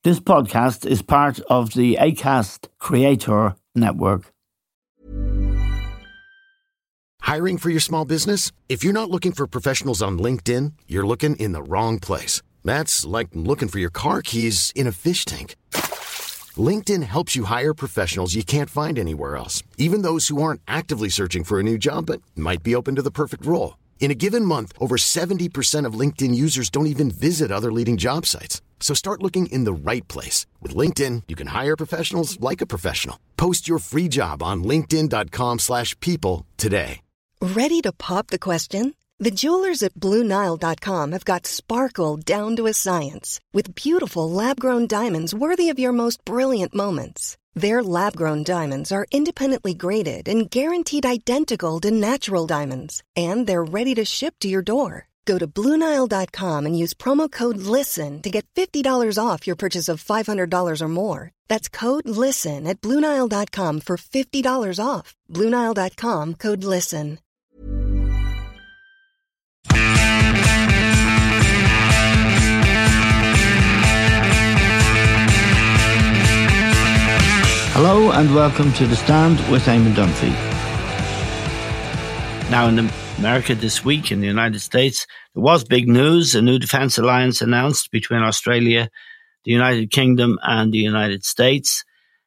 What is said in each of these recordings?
This podcast is part of the Acast Creator Network. Hiring for your small business? If you're not looking for professionals on LinkedIn, you're looking in the wrong place. That's like looking for your car keys in a fish tank. LinkedIn helps you hire professionals you can't find anywhere else, even those who aren't actively searching for a new job but might be open to the perfect role. In a given month, over 70% of LinkedIn users don't even visit other leading job sites. So start looking in the right place. With LinkedIn, you can hire professionals like a professional. Post your free job on linkedin.com/people today. Ready to pop the question? The jewelers at BlueNile.com have got sparkle down to a science with beautiful lab-grown diamonds worthy of your most brilliant moments. Their lab-grown diamonds are independently graded and guaranteed identical to natural diamonds, and they're ready to ship to your door. Go to BlueNile.com and use promo code LISTEN to get $50 off your purchase of $500 or more. That's code LISTEN at BlueNile.com for $50 off. BlueNile.com, code LISTEN. Hello and welcome to The Stand with Eamon Dunphy. Now in America this week, in the United States, there was big news. A new defence alliance announced between Australia, the United Kingdom and the United States.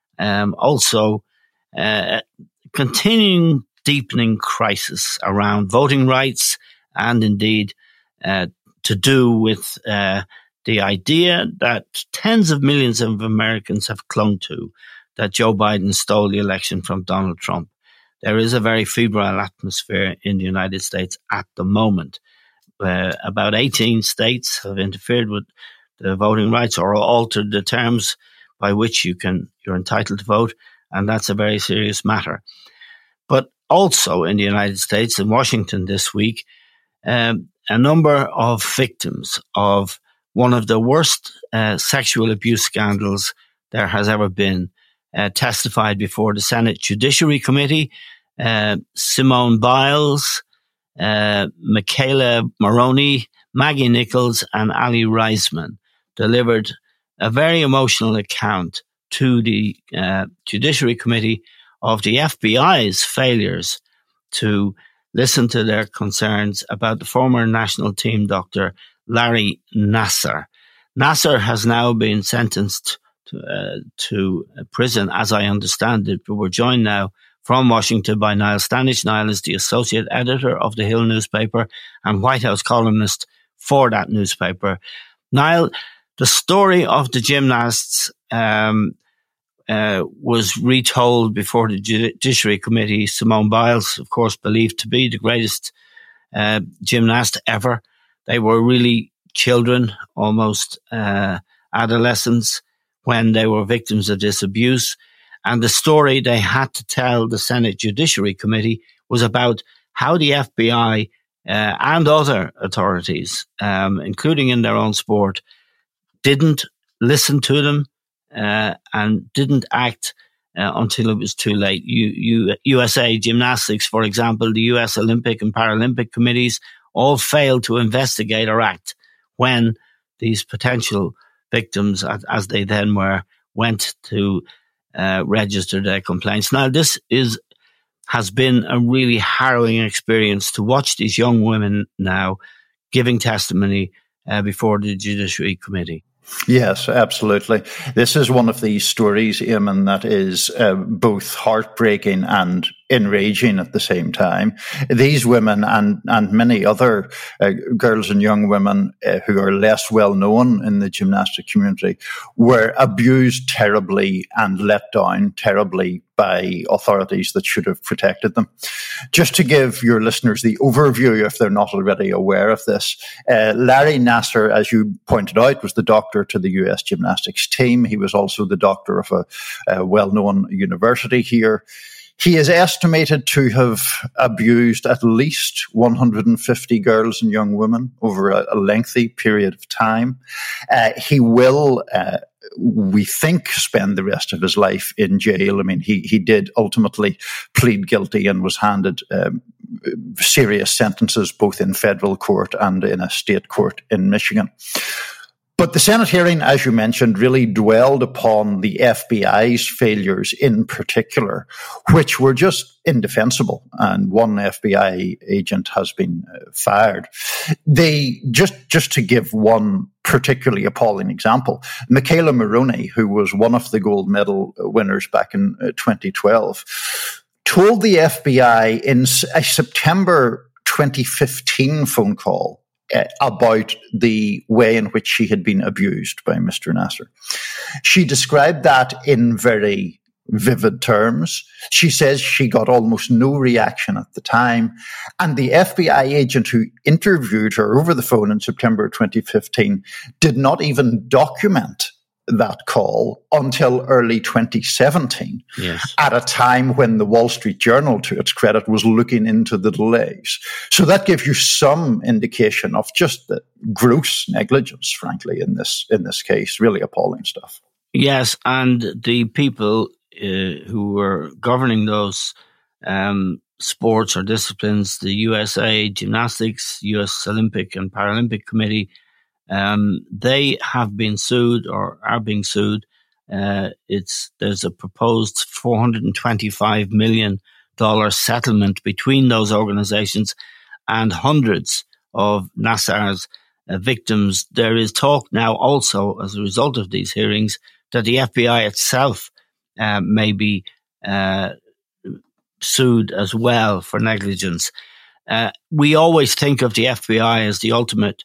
Continuing deepening crisis around voting rights and indeed to do with the idea that tens of millions of Americans have clung to, that Joe Biden stole the election from Donald Trump. There is a very febrile atmosphere in the United States at the moment. About 18 states have interfered with the voting rights or altered the terms by which you're entitled to vote, and that's a very serious matter. But also in the United States, in Washington this week, a number of victims of one of the worst sexual abuse scandals there has ever been testified before the Senate Judiciary Committee. Simone Biles, Michaela Maroney, Maggie Nichols and Ali Reisman delivered a very emotional account to the Judiciary Committee of the FBI's failures to listen to their concerns about the former national team doctor Larry Nassar. Nassar has now been sentenced to prison, as I understand it, but we're joined now from Washington by Niall Stanage. Niall is the associate editor of the Hill newspaper and White House columnist for that newspaper. Niall, the story of the gymnasts was retold before the Judiciary Committee. Simone Biles, of course, believed to be the greatest gymnast ever. They were really children, almost adolescents, when they were victims of this abuse. And the story they had to tell the Senate Judiciary Committee was about how the FBI and other authorities, including in their own sport, didn't listen to them and didn't act until it was too late. USA Gymnastics, for example, the US Olympic and Paralympic committees all failed to investigate or act when these potential victims, as they then were, went to register their complaints. Now, this has been a really harrowing experience to watch these young women now giving testimony before the Judiciary Committee. Yes, absolutely. This is one of these stories, Eamon, that is both heartbreaking and enraging at the same time. These women and many other girls and young women who are less well known in the gymnastic community were abused terribly and let down terribly by authorities that should have protected them. Just to give your listeners the overview, if they're not already aware of this, Larry Nassar, as you pointed out, was the doctor to the US gymnastics team. He was also the doctor of a well-known university here. He is estimated to have abused at least 150 girls and young women over a lengthy period of time. He will, we think, spend the rest of his life in jail. I mean, he did ultimately plead guilty and was handed serious sentences both in federal court and in a state court in Michigan. But the Senate hearing, as you mentioned, really dwelled upon the FBI's failures in particular, which were just indefensible. And one FBI agent has been fired. They just to give one particularly appalling example, Michaela Maroney, who was one of the gold medal winners back in 2012, told the FBI in a September 2015 phone call about the way in which she had been abused by Mr. Nassar. She described that in very vivid terms. She says she got almost no reaction at the time. And the FBI agent who interviewed her over the phone in September 2015 did not even document that call until early 2017, yes, at a time when the Wall Street Journal, to its credit, was looking into the delays. So that gives you some indication of just the gross negligence, frankly, in this case. Really appalling stuff. Yes, and the people who were governing those sports or disciplines, the USA Gymnastics, US Olympic and Paralympic Committee, they have been sued or are being sued. There's a proposed $425 million settlement between those organizations and hundreds of Nassar's victims. There is talk now also, as a result of these hearings, that the FBI itself may be sued as well for negligence. We always think of the FBI as the ultimate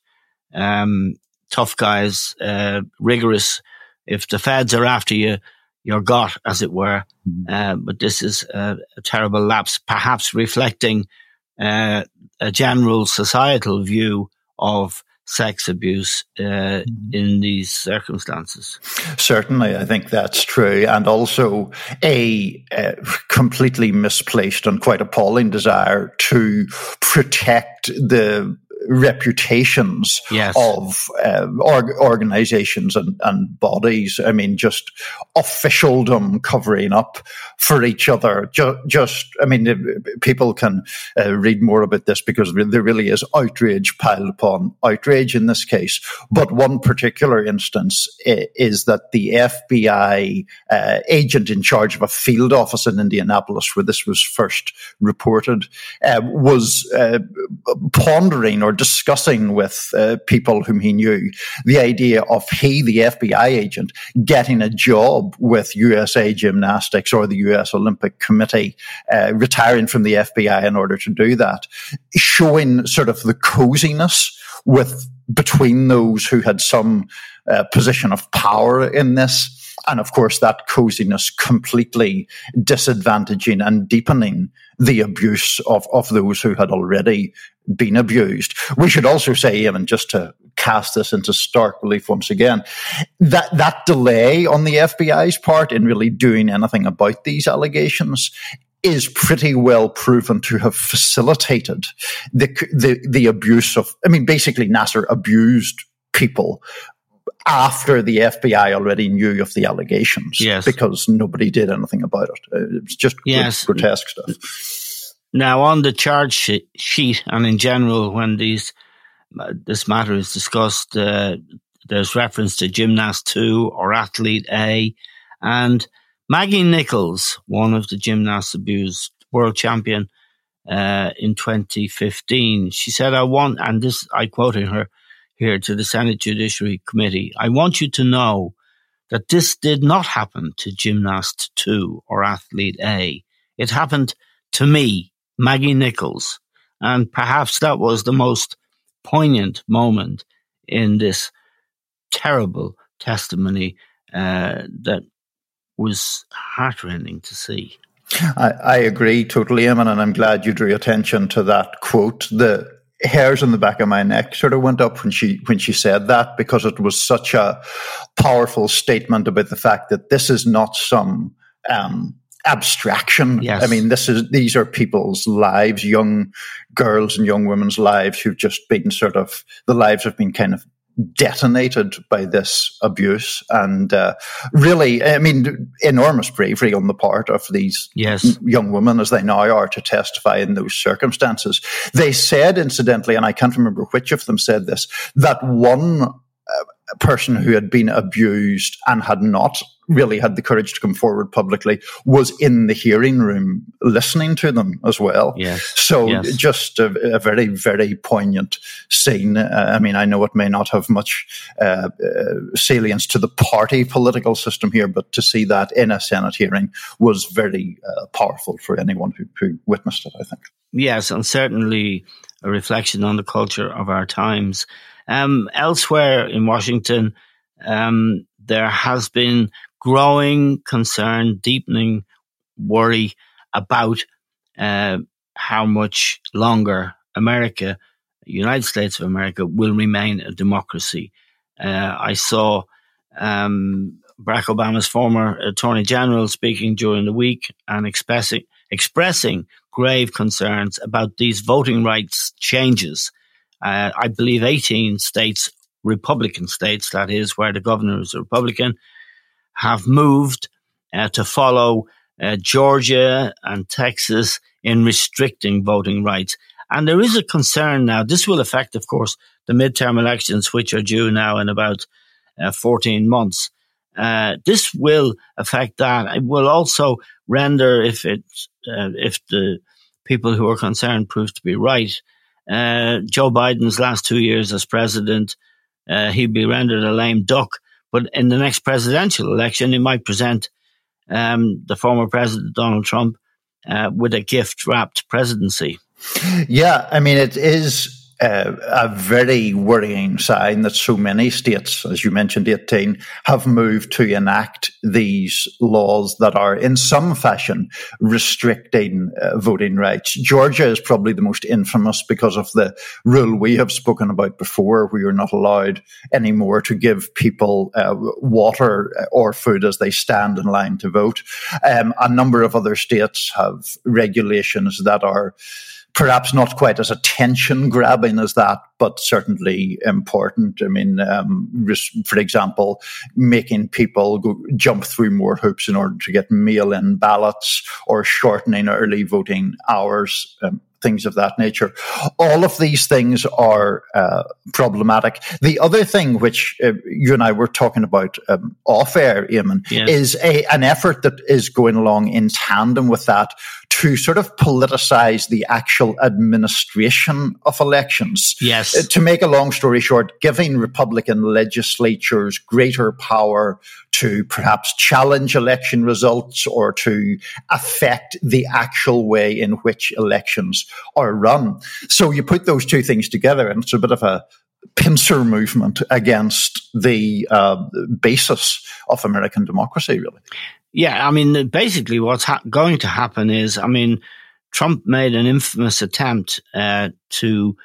tough guys, rigorous. If the feds are after you, you're got, as it were. But this is a terrible lapse, perhaps reflecting a general societal view of sex abuse in these circumstances. Certainly, I think that's true. And also a completely misplaced and quite appalling desire to protect the reputations yes. of organizations and bodies. I mean, just officialdom covering up for each other. People can read more about this because there really is outrage piled upon outrage in this case. But one particular instance is that the FBI agent in charge of a field office in Indianapolis, where this was first reported, was pondering or discussing with people whom he knew the idea of the FBI agent, getting a job with USA Gymnastics or the US Olympic Committee, retiring from the FBI in order to do that, showing sort of the coziness between those who had some position of power in this. And of course, that coziness completely disadvantaging and deepening the abuse of those who had already been abused. We should also say, Eamon, just to cast this into stark relief once again, that delay on the FBI's part in really doing anything about these allegations is pretty well proven to have facilitated the abuse of, basically Nassar abused people after the FBI already knew of the allegations, yes, because nobody did anything about it. It's just grotesque stuff. Now, on the charge sheet and in general, when this matter is discussed, there's reference to Gymnast 2 or Athlete A. And Maggie Nichols, one of the gymnasts abused, world champion in 2015, she said, I quoted her here to the Senate Judiciary Committee, I want you to know that this did not happen to Gymnast 2 or Athlete A. It happened to me, Maggie Nichols. And perhaps that was the most poignant moment in this terrible testimony that was heartrending to see. I agree totally, Eamon, and I'm glad you drew attention to that quote. The hairs on the back of my neck sort of went up when she said that, because it was such a powerful statement about the fact that this is not some abstraction. Yes. These are people's lives, young girls and young women's lives who've just been the lives have been kind of detonated by this abuse, and really, enormous bravery on the part of these young women, as they now are, to testify in those circumstances. They said, incidentally, and I can't remember which of them said this, that one person who had been abused and had not really had the courage to come forward publicly was in the hearing room listening to them as well. Yes. So just a very, very poignant scene. I mean, I know it may not have much salience to the party political system here, but to see that in a Senate hearing was very powerful for anyone who witnessed it, I think. Yes, and certainly a reflection on the culture of our times. Elsewhere in Washington, there has been growing concern, deepening worry about how much longer America, the United States of America, will remain a democracy. I saw Barack Obama's former Attorney General speaking during the week and expressing grave concerns about these voting rights changes. I believe 18 states, Republican states, that is, where the governor is a Republican, have moved to follow Georgia and Texas in restricting voting rights. And there is a concern now. This will affect, of course, the midterm elections, which are due now in about 14 months. This will affect that. It will also render, if the people who are concerned prove to be right, Joe Biden's last 2 years as president, he'd be rendered a lame duck. But in the next presidential election, he might present the former president, Donald Trump, with a gift-wrapped presidency. Yeah, I mean, it is a very worrying sign that so many states, as you mentioned, 18, have moved to enact these laws that are in some fashion restricting voting rights. Georgia is probably the most infamous because of the rule we have spoken about before, where you're not allowed anymore to give people water or food as they stand in line to vote. A number of other states have regulations that are perhaps not quite as attention-grabbing as that, but certainly important. I mean, for example, making people jump through more hoops in order to get mail-in ballots or shortening early voting hours, things of that nature. All of these things are problematic. The other thing which you and I were talking about off-air, Eamon, is an effort that is going along in tandem with that to sort of politicize the actual administration of elections. Yes. To make a long story short, giving Republican legislatures greater power to perhaps challenge election results or to affect the actual way in which elections are run. So you put those two things together and it's a bit of a pincer movement against the basis of American democracy, really. Yeah, I mean, basically what's going to happen is, I mean, Trump made an infamous attempt to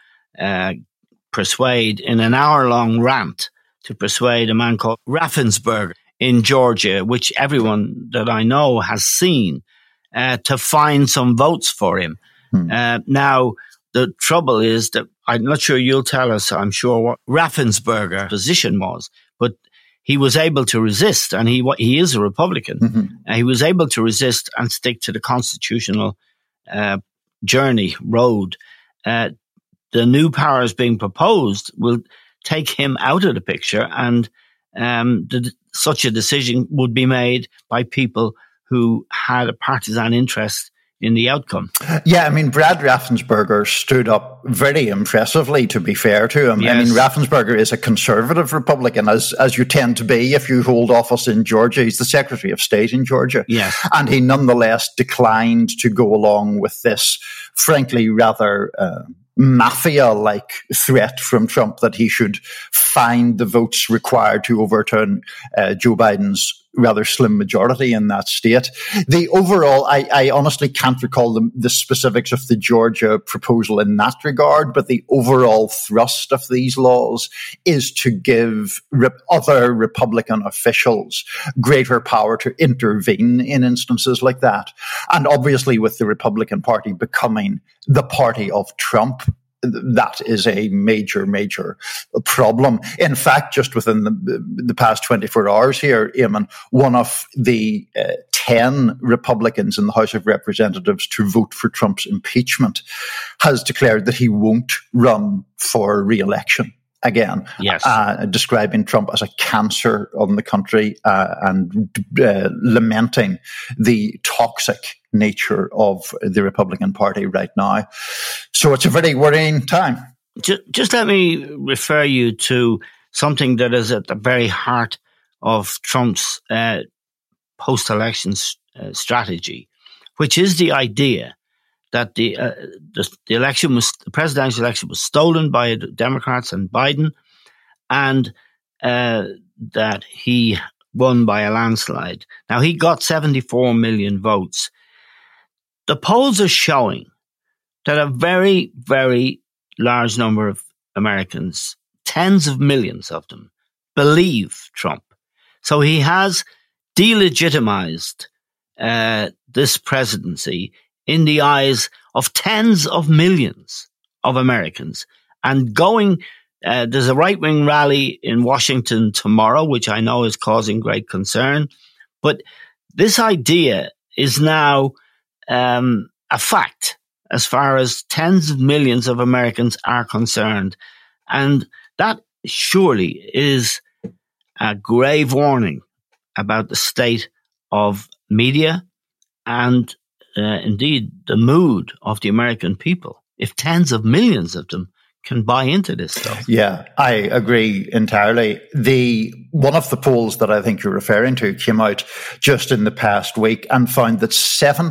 persuade, in an hour-long rant, to persuade a man called Raffensperger in Georgia, which everyone that I know has seen, to find some votes for him. Now, the trouble is that I'm not sure you'll tell us, I'm sure, what Raffensperger's position was, but he was able to resist, and he is a Republican. Mm-hmm. He was able to resist and stick to the constitutional road. The new powers being proposed will take him out of the picture, and such a decision would be made by people who had a partisan interest in the outcome. Yeah, I mean, Brad Raffensperger stood up very impressively, to be fair to him. Yes. I mean, Raffensperger is a conservative Republican, as you tend to be if you hold office in Georgia. He's the Secretary of State in Georgia. Yes. And he nonetheless declined to go along with this, frankly, rather mafia-like threat from Trump that he should find the votes required to overturn Joe Biden's rather slim majority in that state. The overall, I honestly can't recall the specifics of the Georgia proposal in that regard, but the overall thrust of these laws is to give other Republican officials greater power to intervene in instances like that. And obviously with the Republican Party becoming the party of Trump, that is a major, major problem. In fact, just within the past 24 hours here, Eamon, one of the 10 Republicans in the House of Representatives to vote for Trump's impeachment has declared that he won't run for re-election. again, yes, describing Trump as a cancer on the country and lamenting the toxic nature of the Republican Party right now. So it's a very worrying time. Just let me refer you to something that is at the very heart of Trump's post-election strategy, which is the idea that the presidential election was stolen by the Democrats and Biden, and that he won by a landslide. Now, he got 74 million votes. The polls are showing that a very, very large number of Americans, tens of millions of them, believe Trump. So he has delegitimized this presidency in the eyes of tens of millions of Americans. And there's a right-wing rally in Washington tomorrow, which I know is causing great concern. But this idea is now a fact as far as tens of millions of Americans are concerned. And that surely is a grave warning about the state of media and indeed the mood of the American people, if tens of millions of them can buy into this stuff. Yeah, I agree entirely. One of the polls that I think you're referring to came out just in the past week and found that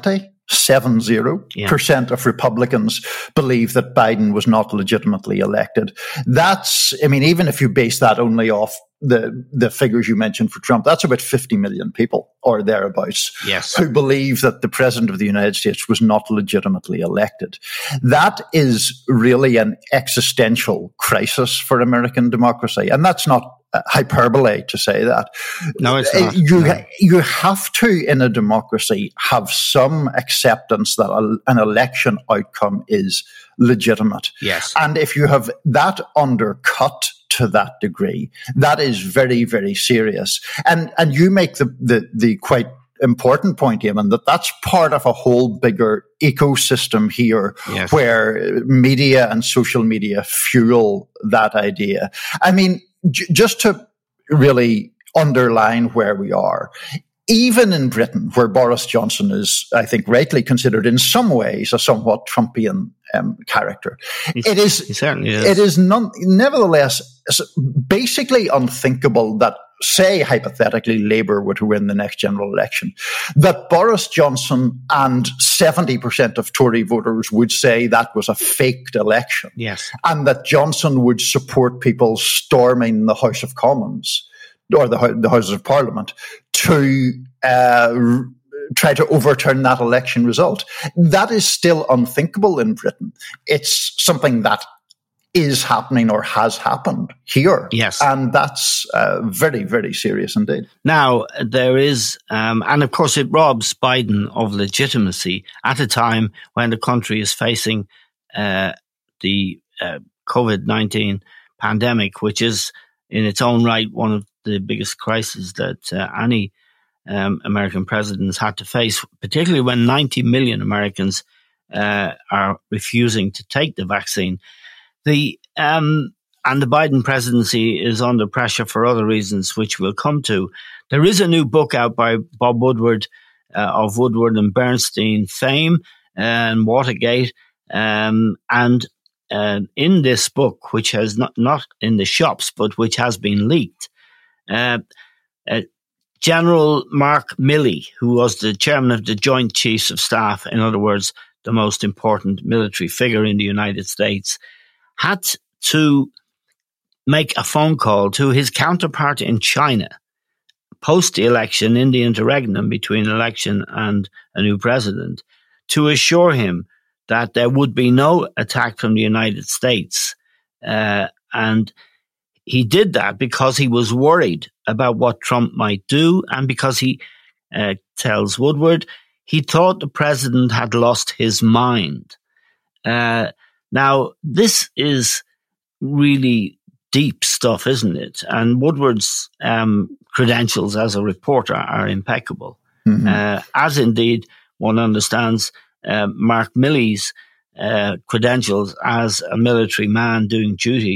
70% of Republicans believe that Biden was not legitimately elected. Even if you base that only off the figures you mentioned for Trump, that's about 50 million people or thereabouts who believe that the president of the United States was not legitimately elected. That is really an existential crisis for American democracy. And that's not hyperbole to say that. No, it's not. You have to, in a democracy, have some acceptance that an election outcome is legitimate. Yes. And if you have that undercut to that degree, that is very, very serious. And you make the quite important point, Eamon, that's part of a whole bigger ecosystem here where media and social media fuel that idea. I mean, just to really underline where we are, even in Britain, where Boris Johnson is, I think, rightly considered in some ways a somewhat Trumpian character, he certainly is. It is nevertheless basically unthinkable that, say, hypothetically, Labour were to win the next general election, that Boris Johnson and 70% of Tory voters would say that was a faked election. Yes. And that Johnson would support people storming the House of Commons or the Houses of Parliament to try to overturn that election result. That is still unthinkable in Britain. It's something that is happening or has happened here. Yes. And that's very, very serious indeed. Now, there is, and of course it robs Biden of legitimacy at a time when the country is facing the COVID-19 pandemic, which is in its own right one of the biggest crises that any American president has had to face, particularly when 90 million Americans are refusing to take the vaccine. And the Biden presidency is under pressure for other reasons, which we'll come to. There is a new book out by Bob Woodward of Woodward and Bernstein fame and Watergate. And in this book, which has not in the shops, but which has been leaked, General Mark Milley, who was the chairman of the Joint Chiefs of Staff, in other words, the most important military figure in the United States, had to make a phone call to his counterpart in China post the election, in the interregnum between election and a new president, to assure him that there would be no attack from the United States. And he did that because he was worried about what Trump might do, and because he tells Woodward he thought the president had lost his mind. Now, this is really deep stuff, isn't it? And Woodward's credentials as a reporter are impeccable, as indeed one understands Mark Milley's credentials as a military man doing duty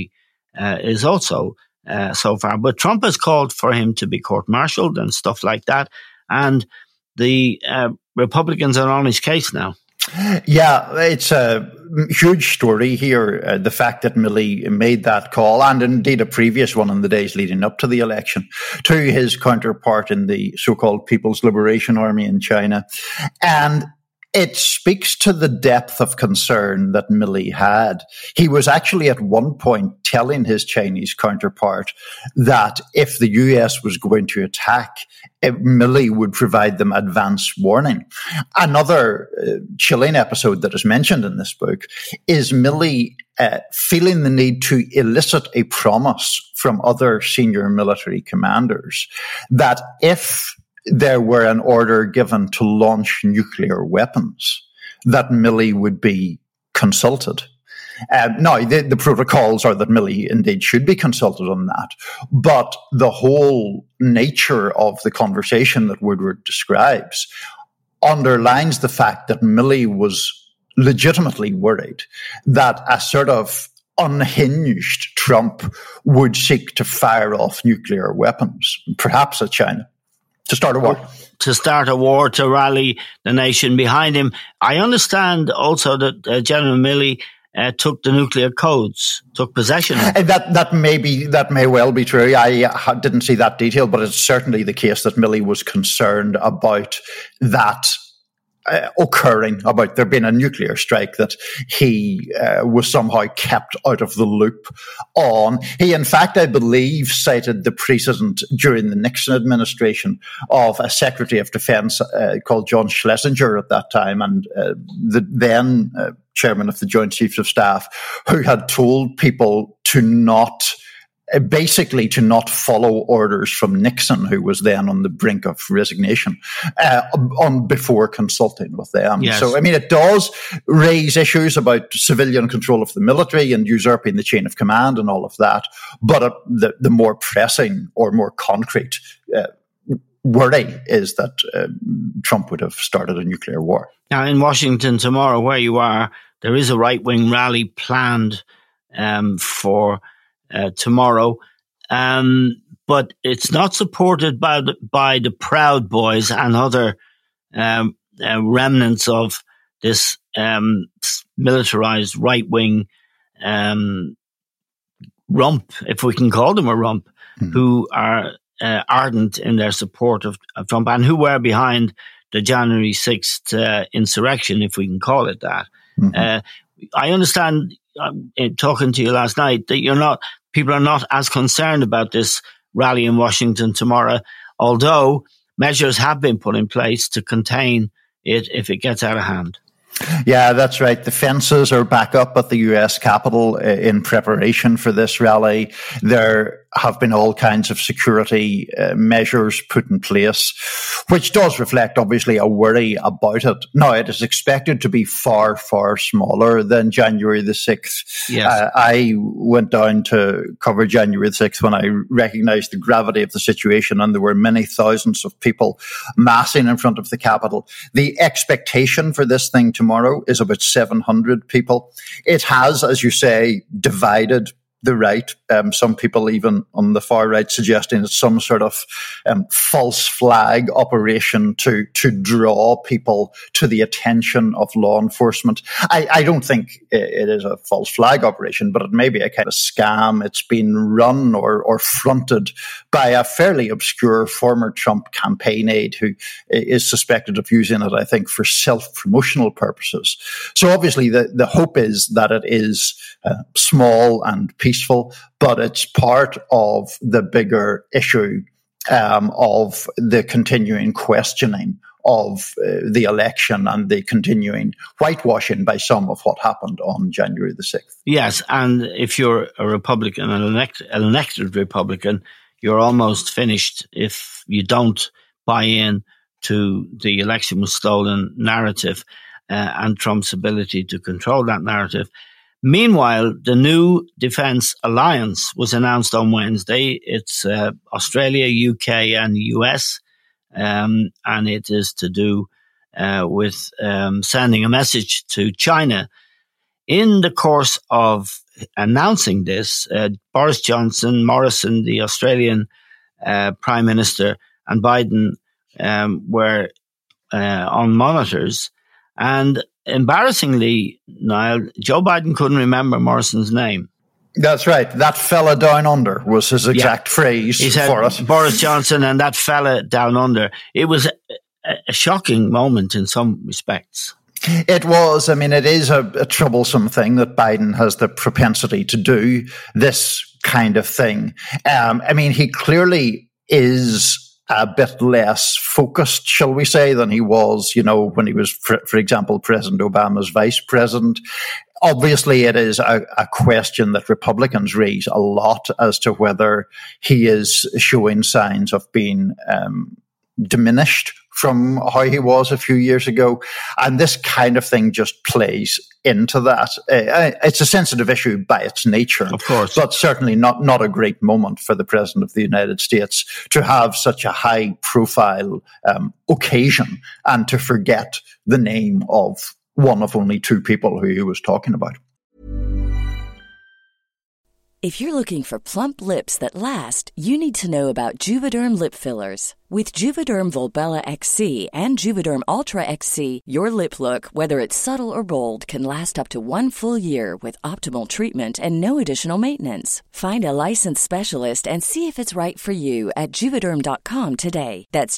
is also so far. But Trump has called for him to be court-martialed and stuff like that. And the Republicans are on his case now. Yeah, it's a huge story here, the fact that Milley made that call, and indeed a previous one in the days leading up to the election, to his counterpart in the so-called People's Liberation Army in China. And it speaks to the depth of concern that Milley had. He was actually at one point telling his Chinese counterpart that if the US was going to attack, Milley would provide them advance warning. Another chilling episode that is mentioned in this book is Milley feeling the need to elicit a promise from other senior military commanders that if there were an order given to launch nuclear weapons, that Milley would be consulted. Now, the protocols are that Milley indeed should be consulted on that, but the whole nature of the conversation that Woodward describes underlines the fact that Milley was legitimately worried that a sort of unhinged Trump would seek to fire off nuclear weapons, perhaps at China. To start a war. To start a war, to rally the nation behind him. I understand also that General Milley took the nuclear codes, took possession of them. That may well be true. I didn't see that detail, but it's certainly the case that Milley was concerned about that occurring, about there being a nuclear strike that he was somehow kept out of the loop on. He, in fact, I believe, cited the precedent during the Nixon administration of a Secretary of Defense called John Schlesinger at that time, and the then chairman of the Joint Chiefs of Staff, who had told people to not follow orders from Nixon, who was then on the brink of resignation, before consulting with them. Yes. So, I mean, it does raise issues about civilian control of the military and usurping the chain of command and all of that. But the more pressing or more concrete worry is that Trump would have started a nuclear war. Now, in Washington tomorrow, where you are, there is a right-wing rally planned for tomorrow, but it's not supported by the Proud Boys and other remnants of this militarized right-wing rump, if we can call them a rump, who are ardent in their support of Trump and who were behind the January 6th insurrection, if we can call it that. I understand, talking to you last night, that people are not as concerned about this rally in Washington tomorrow, although measures have been put in place to contain it if it gets out of hand. Yeah, that's right. The fences are back up at the US Capitol in preparation for this rally. There have been all kinds of security measures put in place, which does reflect, obviously, a worry about it. Now, it is expected to be far, far smaller than January the 6th. Yes. I went down to cover January the 6th when I recognized the gravity of the situation, and there were many thousands of people massing in front of the Capitol. The expectation for this thing tomorrow is about 700 people. It has, as you say, divided the right. Some people even on the far right suggesting it's some sort of false flag operation to draw people to the attention of law enforcement. I don't think it is a false flag operation, but it may be a kind of scam. It's been run or fronted by a fairly obscure former Trump campaign aide who is suspected of using it, I think, for self-promotional purposes. So obviously the hope is that it is small and peaceful, but it's part of the bigger issue of the continuing questioning of the election and the continuing whitewashing by some of what happened on January the 6th. Yes, and if you're a Republican, an elected Republican, you're almost finished if you don't buy in to the election was stolen narrative and Trump's ability to control that narrative. Meanwhile, the new defense alliance was announced on Wednesday. It's Australia, UK, and US, and it is to do with sending a message to China. In the course of announcing this, Boris Johnson, Morrison, the Australian Prime Minister, and Biden were on monitors. And embarrassingly, Niall, Joe Biden couldn't remember Morrison's name. That's right. That fella down under was his exact phrase he said, for it. Boris Johnson and that fella down under. It was a shocking moment in some respects. It was. I mean, it is a troublesome thing that Biden has the propensity to do this kind of thing. I mean, he clearly is a bit less focused, shall we say, than he was, when he was, for example, President Obama's vice president. Obviously, it is a question that Republicans raise a lot as to whether he is showing signs of being diminished from how he was a few years ago. And this kind of thing just plays into that. It's a sensitive issue by its nature, of course, but certainly not a great moment for the President of the United States to have such a high-profile occasion and to forget the name of one of only two people who he was talking about. If you're looking for plump lips that last, you need to know about Juvederm lip fillers. With Juvederm Volbella XC and Juvederm Ultra XC, your lip look, whether it's subtle or bold, can last up to 1 full year with optimal treatment and no additional maintenance. Find a licensed specialist and see if it's right for you at Juvederm.com today. That's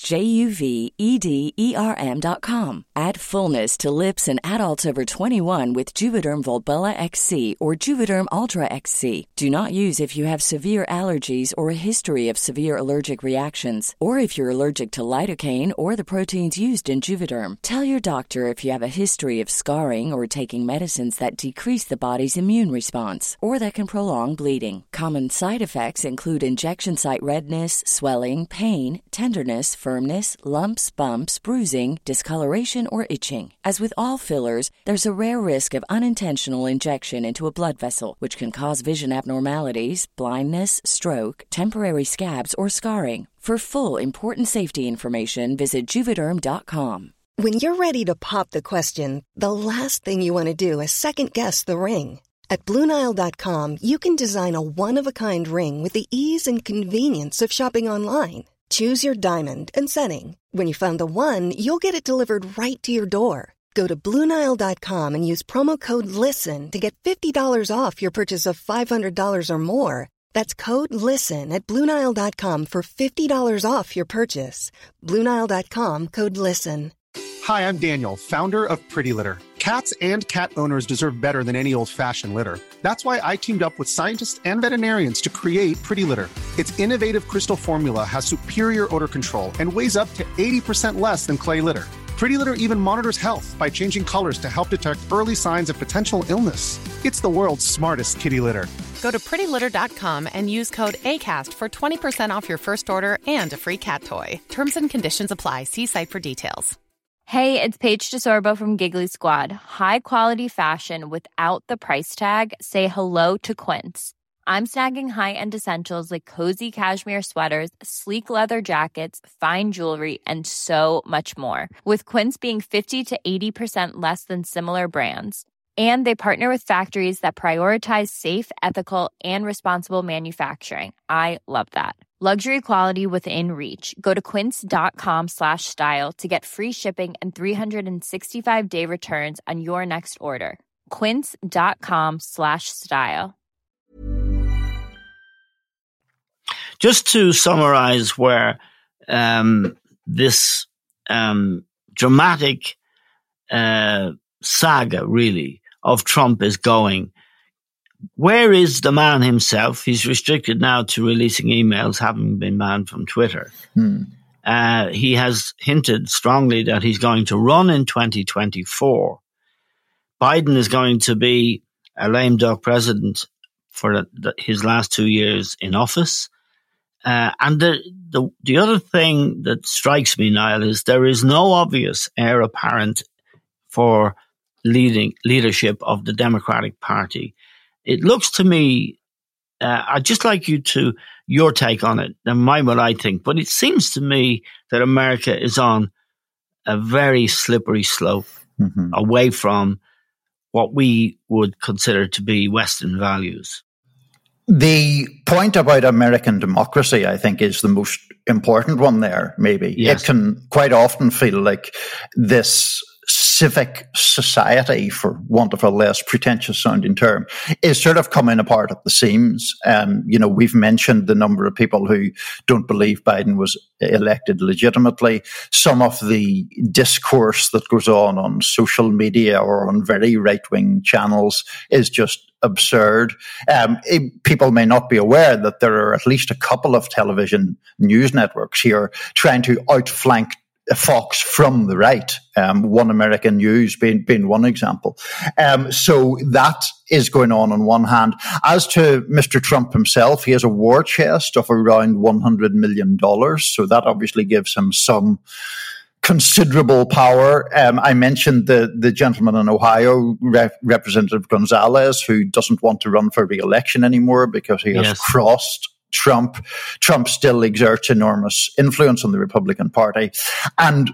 JUVEDERM.com. Add fullness to lips in adults over 21 with Juvederm Volbella XC or Juvederm Ultra XC. Do not use if you have severe allergies or a history of severe allergic reactions, or if you're allergic to lidocaine or the proteins used in Juvederm. Tell your doctor if you have a history of scarring or taking medicines that decrease the body's immune response or that can prolong bleeding. Common side effects include injection site redness, swelling, pain, tenderness, firmness, lumps, bumps, bruising, discoloration, or itching. As with all fillers, there's a rare risk of unintentional injection into a blood vessel, which can cause vision abnormalities, blindness, stroke, temporary scabs, or scarring. For full, important safety information, visit Juvederm.com. When you're ready to pop the question, the last thing you want to do is second-guess the ring. At BlueNile.com, you can design a one-of-a-kind ring with the ease and convenience of shopping online. Choose your diamond and setting. When you find the one, you'll get it delivered right to your door. Go to BlueNile.com and use promo code LISTEN to get $50 off your purchase of $500 or more. That's code LISTEN at BlueNile.com for $50 off your purchase. BlueNile.com, code LISTEN. Hi, I'm Daniel, founder of Pretty Litter. Cats and cat owners deserve better than any old-fashioned litter. That's why I teamed up with scientists and veterinarians to create Pretty Litter. Its innovative crystal formula has superior odor control and weighs up to 80% less than clay litter. Pretty Litter even monitors health by changing colors to help detect early signs of potential illness. It's the world's smartest kitty litter. Go to prettylitter.com and use code ACAST for 20% off your first order and a free cat toy. Terms and conditions apply. See site for details. Hey, it's Paige DeSorbo from Giggly Squad. High quality fashion without the price tag. Say hello to Quince. I'm snagging high-end essentials like cozy cashmere sweaters, sleek leather jackets, fine jewelry, and so much more. With Quince being 50 to 80% less than similar brands. And they partner with factories that prioritize safe, ethical, and responsible manufacturing. I love that. Luxury quality within reach. Go to quince.com/style to get free shipping and 365-day returns on your next order. Quince.com/style. Just to summarize where this dramatic saga, really, of Trump is going, where is the man himself? He's restricted now to releasing emails, having been banned from Twitter. He has hinted strongly that he's going to run in 2024. Biden is going to be a lame duck president for his last 2 years in office. And the other thing that strikes me, Niall, is there is no obvious heir apparent for leadership of the Democratic Party. It looks to me, I'd just like your take on it, and what I think, but it seems to me that America is on a very slippery slope away from what we would consider to be Western values. The point about American democracy, I think, is the most important one there, maybe. Yes. It can quite often feel like this civic society, for want of a less pretentious sounding term, is sort of coming apart at the seams. We've mentioned the number of people who don't believe Biden was elected legitimately. Some of the discourse that goes on social media or on very right-wing channels is just absurd. People may not be aware that there are at least a couple of television news networks here trying to outflank Fox from the right, One American News being one example. So that is going on one hand. As to Mr. Trump himself, he has a war chest of around $100 million. So that obviously gives him some considerable power. I mentioned the gentleman in Ohio, Representative Gonzalez, who doesn't want to run for re-election anymore because he has crossed Trump. Trump still exerts enormous influence on the Republican Party. And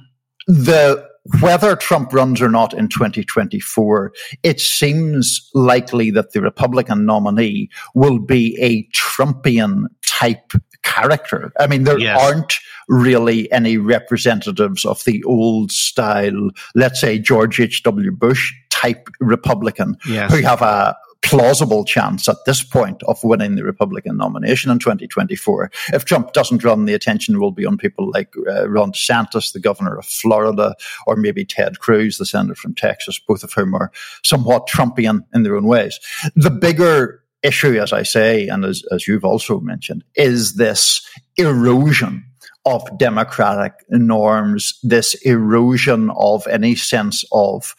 whether Trump runs or not in 2024, it seems likely that the Republican nominee will be a Trumpian type character. I mean, there aren't really any representatives of the old style, let's say George H.W. Bush type Republican who have a plausible chance at this point of winning the Republican nomination in 2024. If Trump doesn't run, the attention will be on people like Ron DeSantis, the governor of Florida, or maybe Ted Cruz, the senator from Texas, both of whom are somewhat Trumpian in their own ways. The bigger issue, as I say, and as you've also mentioned, is this erosion of democratic norms, this erosion of any sense of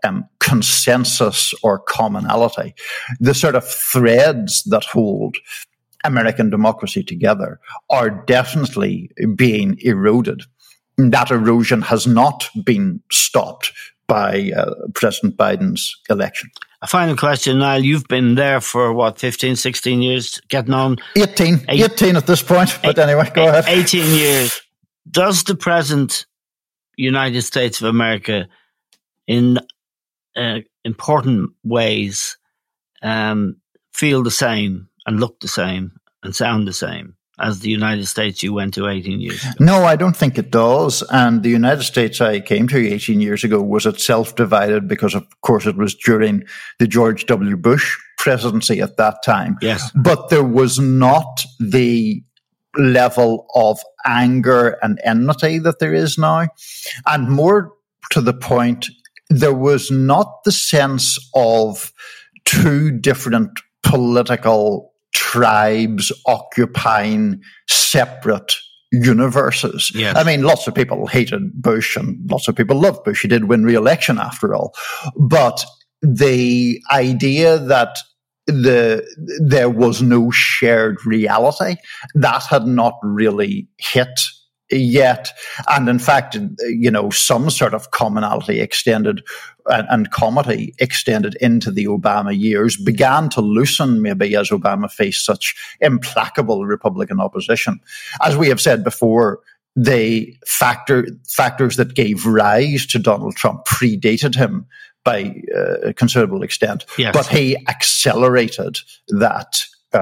consensus or commonality. The sort of threads that hold American democracy together are definitely being eroded. That erosion has not been stopped by President Biden's election. A final question, Niall. You've been there for, 15, 16 years, getting on? 18 at this point, but anyway, go ahead. 18 years. Does the present United States of America, in important ways, feel the same and look the same and sound the same as the United States you went to 18 years ago? No, I don't think it does. And the United States I came to 18 years ago was itself divided because, of course, it was during the George W. Bush presidency at that time. Yes. But there was not the level of anger and enmity that there is now. And more to the point, there was not the sense of two different political tribes occupying separate universes. Yes. I mean, lots of people hated Bush and lots of people loved Bush. He did win re-election after all. But the idea that there was no shared reality, that had not really hit yet. And in fact, some sort of commonality extended and comity extended into the Obama years began to loosen maybe as Obama faced such implacable Republican opposition. As we have said before, the factors that gave rise to Donald Trump predated him by a considerable extent. Yes. But he accelerated the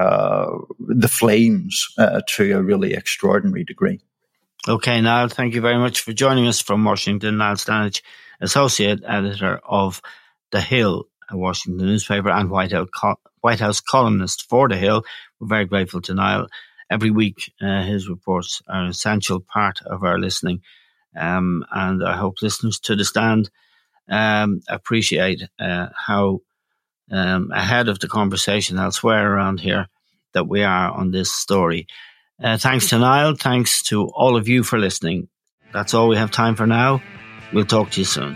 flames to a really extraordinary degree. Okay, Niall, thank you very much for joining us from Washington. Niall Stanage, Associate Editor of The Hill, a Washington newspaper, and White House columnist for The Hill. We're very grateful to Niall. Every week, his reports are an essential part of our listening, and I hope listeners to The Stand appreciate how ahead of the conversation elsewhere around here that we are on this story. Thanks to Niall. Thanks to all of you for listening. That's all we have time for now. We'll talk to you soon.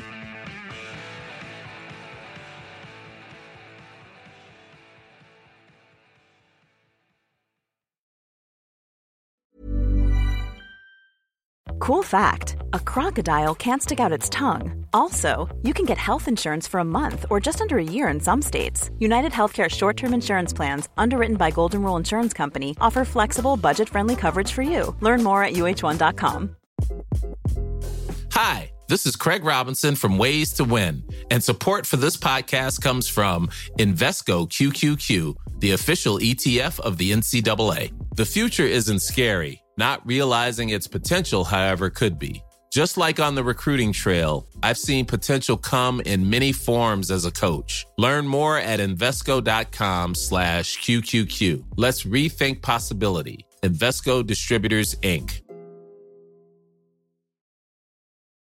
Cool fact, a crocodile can't stick out its tongue. Also, you can get health insurance for a month or just under a year in some states. United Healthcare short-term insurance plans, underwritten by Golden Rule Insurance Company, offer flexible, budget-friendly coverage for you. Learn more at UH1.com. Hi, This is Craig Robinson from Ways to Win, and support for this podcast comes from Invesco QQQ, the official ETF of the NCAA. The future isn't scary. Not realizing its potential, however, could be. Just like on the recruiting trail, I've seen potential come in many forms as a coach. Learn more at Invesco.com/QQQ. Let's rethink possibility. Invesco Distributors, Inc.